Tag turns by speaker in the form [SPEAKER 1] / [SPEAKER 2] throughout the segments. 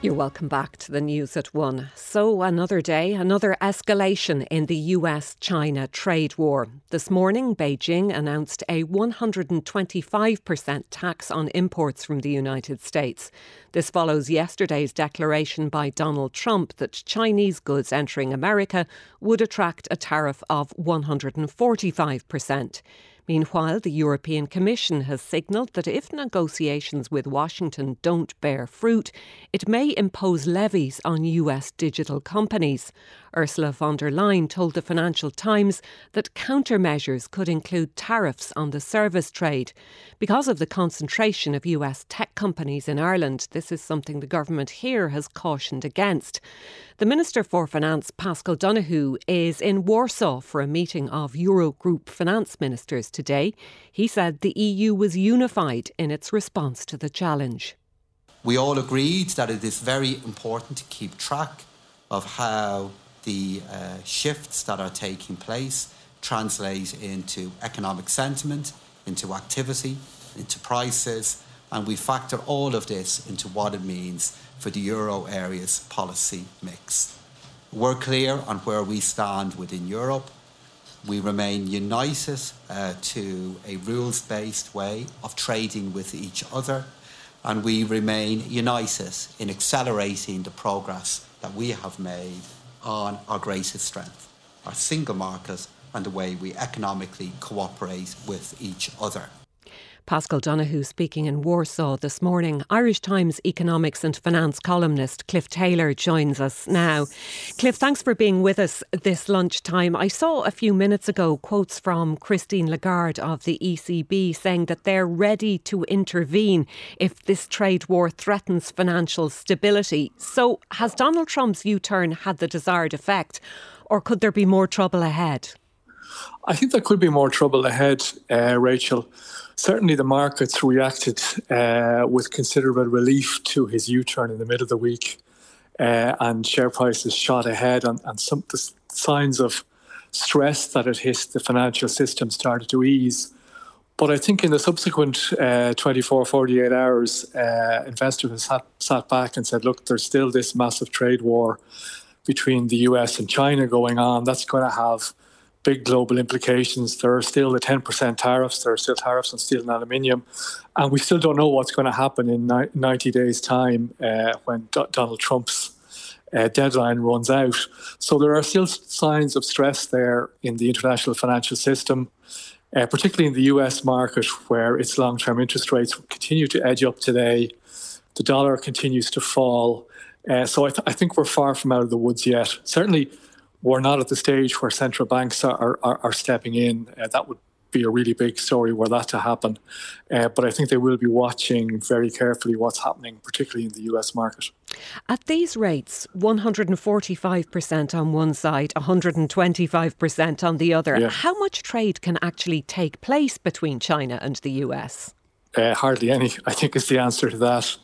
[SPEAKER 1] You're welcome back to the news at 1. So another day, another escalation in the US-China trade war. This morning, Beijing announced a 125% tax on imports from the United States. This follows yesterday's declaration by Donald Trump that Chinese goods entering America would attract a tariff of 145%. Meanwhile, the European Commission has signalled that if negotiations with Washington don't bear fruit, it may impose levies on US digital companies. Ursula von der Leyen told the Financial Times that countermeasures could include tariffs on the service trade. Because of the concentration of US tech companies in Ireland, this is something the government here has cautioned against. The Minister for Finance, Paschal Donohoe, is in Warsaw for a meeting of Eurogroup finance ministers today. He said the EU was unified in its response to the challenge.
[SPEAKER 2] We all agreed that it is very important to keep track of how the shifts that are taking place translate into economic sentiment, into activity, into prices, and we factor all of this into what it means for the euro area's policy mix. We're clear on where we stand within Europe. We remain united to a rules-based way of trading with each other, and we remain united in accelerating the progress that we have made on our greatest strength, our single market and the way we economically cooperate with each other.
[SPEAKER 1] Paschal Donohoe speaking in Warsaw this morning. Irish Times economics and finance columnist Cliff Taylor joins us now. Cliff, thanks for being with us this lunchtime. I saw a few minutes ago quotes from Christine Lagarde of the ECB saying that they're ready to intervene if this trade war threatens financial stability. So has Donald Trump's U-turn had the desired effect, or could there be more trouble ahead?
[SPEAKER 3] I think there could be more trouble ahead, Rachel. Certainly the markets reacted with considerable relief to his U-turn in the middle of the week, and share prices shot ahead, and some of the signs of stress that had hit the financial system started to ease. But I think in the subsequent 24, 48 hours, investors have sat back and said, look, there's still this massive trade war between the US and China going on. That's going to have big global implications. There are still the 10% tariffs. There are still tariffs on steel and aluminium. And we still don't know what's going to happen in 90 days' time when Donald Trump's deadline runs out. So there are still signs of stress there in the international financial system, particularly in the US market, where its long-term interest rates continue to edge up today. The dollar continues to fall. So I think we're far from out of the woods yet. Certainly, we're not at the stage where central banks are stepping in. That would be a really big story were that to happen. But I think they will be watching very carefully what's happening, particularly in the US market.
[SPEAKER 1] At these rates, 145% on one side, 125% on the other, How much trade can actually take place between China and the US?
[SPEAKER 3] Hardly any, I think, is the answer to that.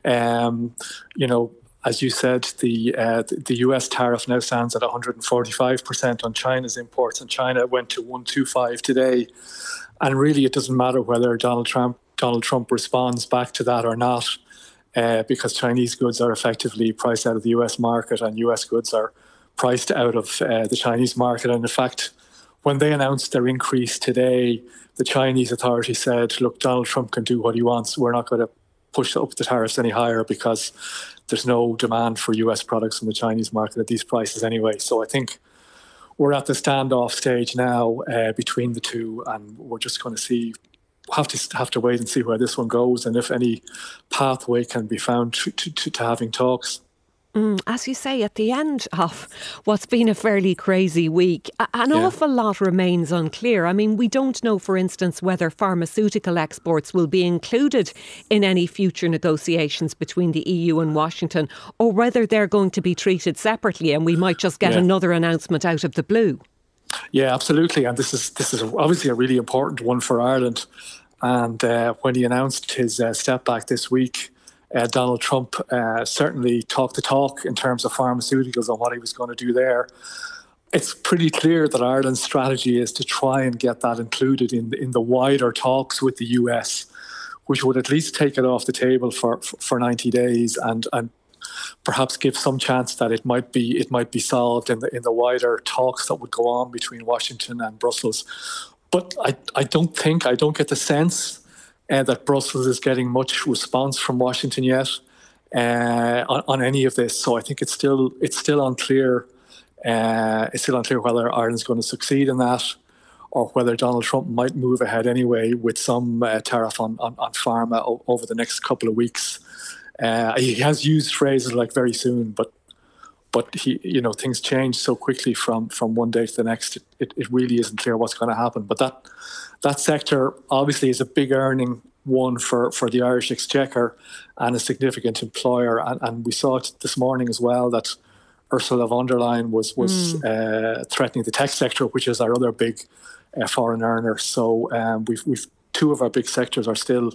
[SPEAKER 3] As you said, the US tariff now stands at 145% on China's imports, and China went to 125 today. And really, it doesn't matter whether Donald Trump responds back to that or not, because Chinese goods are effectively priced out of the US market, and US goods are priced out of the Chinese market. And in fact, when they announced their increase today, the Chinese authority said, look, Donald Trump can do what he wants. We're not going to push up the tariffs any higher because there's no demand for US products in the Chinese market at these prices anyway. So I think we're at the standoff stage now between the two, and we're just going to see, have to wait and see where this one goes, and if any pathway can be found to having talks.
[SPEAKER 1] As you say, at the end of what's been a fairly crazy week, an awful lot remains unclear. I mean, we don't know, for instance, whether pharmaceutical exports will be included in any future negotiations between the EU and Washington, or whether they're going to be treated separately, and we might just get another announcement out of the blue.
[SPEAKER 3] Yeah, absolutely. And this is obviously a really important one for Ireland. And when he announced his step back this week, Donald Trump certainly talked the talk in terms of pharmaceuticals and what he was going to do there. It's pretty clear that Ireland's strategy is to try and get that included in the wider talks with the US, which would at least take it off the table for 90 days. And perhaps give some chance that it might be solved in the wider talks that would go on between Washington and Brussels. But I don't get the sense that Brussels is getting much response from Washington yet on any of this. So I think it's still unclear. It's still unclear whether Ireland's going to succeed in that, or whether Donald Trump might move ahead anyway with some tariff on pharma over the next couple of weeks. He has used phrases like very soon, but he, things change so quickly from one day to the next. It really isn't clear what's going to happen. But that sector obviously is a big earning one for the Irish Exchequer and a significant employer. And we saw it this morning as well that Ursula von der Leyen was threatening the tech sector, which is our other big foreign earner. So we've two of our big sectors are still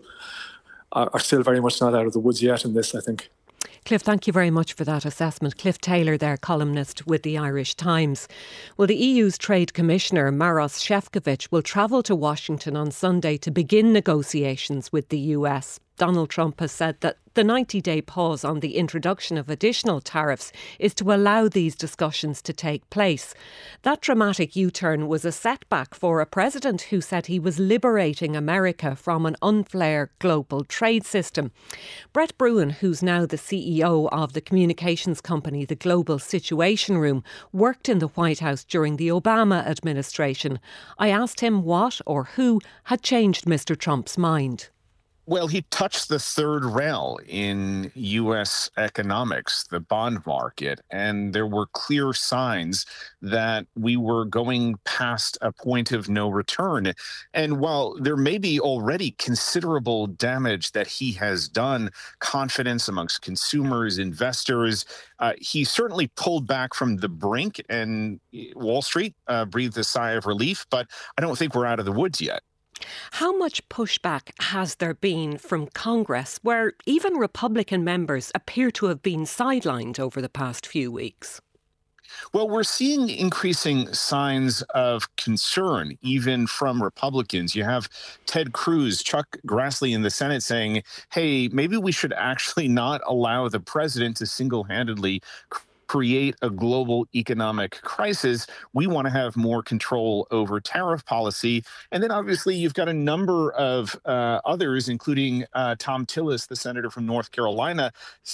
[SPEAKER 3] very much not out of the woods yet in this, I think.
[SPEAKER 1] Cliff, thank you very much for that assessment. Cliff Taylor there, columnist with the Irish Times. Well, the EU's Trade Commissioner, Maros Šefčovič, will travel to Washington on Sunday to begin negotiations with the US. Donald Trump has said that the 90-day pause on the introduction of additional tariffs is to allow these discussions to take place. That dramatic U-turn was a setback for a president who said he was liberating America from an unfair global trade system. Brett Bruen, who's now the CEO of the communications company The Global Situation Room, worked in the White House during the Obama administration. I asked him what or who had changed Mr. Trump's mind.
[SPEAKER 4] Well, he touched the third rail in U.S. economics, the bond market, and there were clear signs that we were going past a point of no return. And while there may be already considerable damage that he has done, confidence amongst consumers, investors, he certainly pulled back from the brink, and Wall Street breathed a sigh of relief, but I don't think we're out of the woods yet.
[SPEAKER 1] How much pushback has there been from Congress, where even Republican members appear to have been sidelined over the past few weeks?
[SPEAKER 4] Well, we're seeing increasing signs of concern, even from Republicans. You have Ted Cruz, Chuck Grassley in the Senate saying, hey, maybe we should actually not allow the president to single-handedly create a global economic crisis. We want to have more control over tariff policy. And then obviously you've got a number of others, including Tom Tillis, the senator from North Carolina,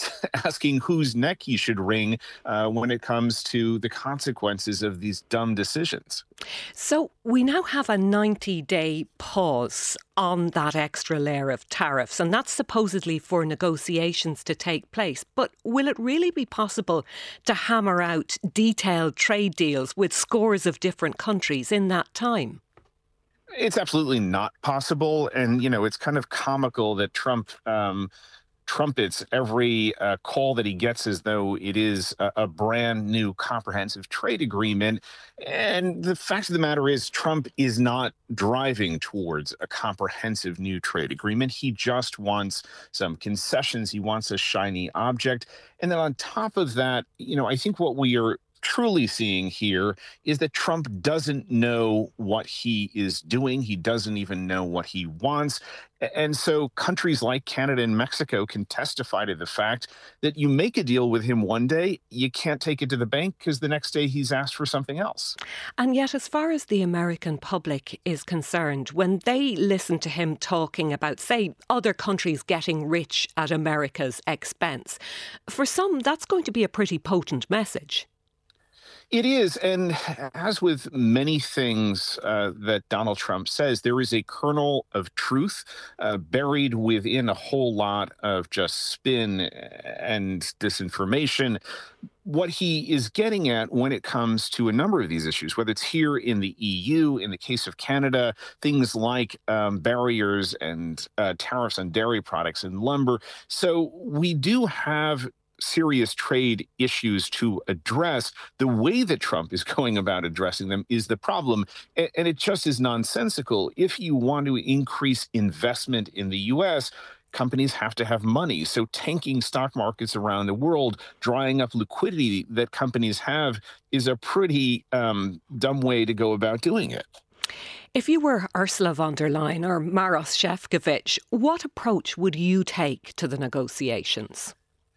[SPEAKER 4] asking whose neck he should wring when it comes to the consequences of these dumb decisions.
[SPEAKER 1] So we now have a 90-day pause on that extra layer of tariffs, and that's supposedly for negotiations to take place. But will it really be possible to hammer out detailed trade deals with scores of different countries in that time?
[SPEAKER 4] It's absolutely not possible. And, it's kind of comical that Trump trumpets every call that he gets as though it is a brand new comprehensive trade agreement. And the fact of the matter is Trump is not driving towards a comprehensive new trade agreement. He just wants some concessions. He wants a shiny object. And then on top of that, I think what we are truly seeing here is that Trump doesn't know what he is doing. He doesn't even know what he wants. And so countries like Canada and Mexico can testify to the fact that you make a deal with him one day, you can't take it to the bank because the next day he's asked for something else.
[SPEAKER 1] And yet, as far as the American public is concerned, when they listen to him talking about, say, other countries getting rich at America's expense, for some, that's going to be a pretty potent message.
[SPEAKER 4] It is. And as with many things that Donald Trump says, there is a kernel of truth buried within a whole lot of just spin and disinformation. What he is getting at when it comes to a number of these issues, whether it's here in the EU, in the case of Canada, things like barriers and tariffs on dairy products and lumber. So we do have serious trade issues to address. The way that Trump is going about addressing them is the problem. And it just is nonsensical. If you want to increase investment in the U.S., companies have to have money. So tanking stock markets around the world, drying up liquidity that companies have is a pretty dumb way to go about doing it.
[SPEAKER 1] If you were Ursula von der Leyen or Maros Šefčovič, what approach would you take to the negotiations?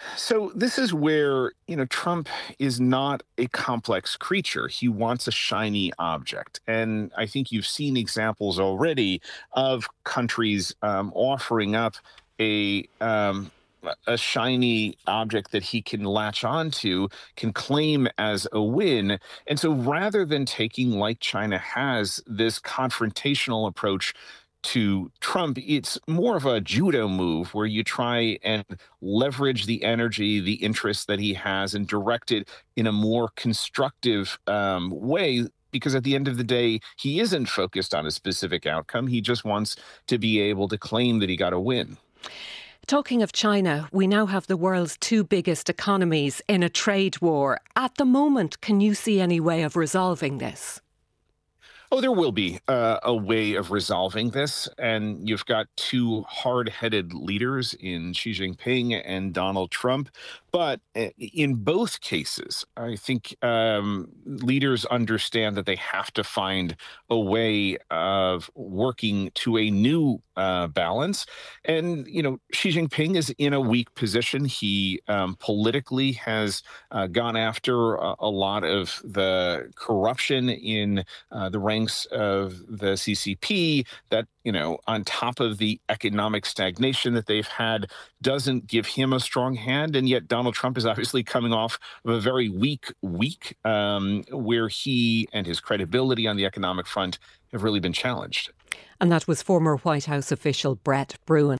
[SPEAKER 4] So this is where, Trump is not a complex creature. He wants a shiny object. And I think you've seen examples already of countries offering up a a shiny object that he can latch onto, can claim as a win. And so rather than taking, like China has, this confrontational approach to Trump, it's more of a judo move where you try and leverage the energy, the interest that he has, and direct it in a more constructive way. Because at the end of the day, he isn't focused on a specific outcome. He just wants to be able to claim that he got a win.
[SPEAKER 1] Talking of China, we now have the world's two biggest economies in a trade war. At the moment, can you see any way of resolving this?
[SPEAKER 4] Oh, there will be a way of resolving this. And you've got two hard-headed leaders in Xi Jinping and Donald Trump. But in both cases, I think leaders understand that they have to find a way of working to a new balance. And, Xi Jinping is in a weak position. He politically has gone after a lot of the corruption in the ranks of the CCP that, on top of the economic stagnation that they've had, doesn't give him a strong hand. And yet Donald Trump is obviously coming off of a very weak week where he and his credibility on the economic front have really been challenged.
[SPEAKER 1] And that was former White House official Brett Bruen.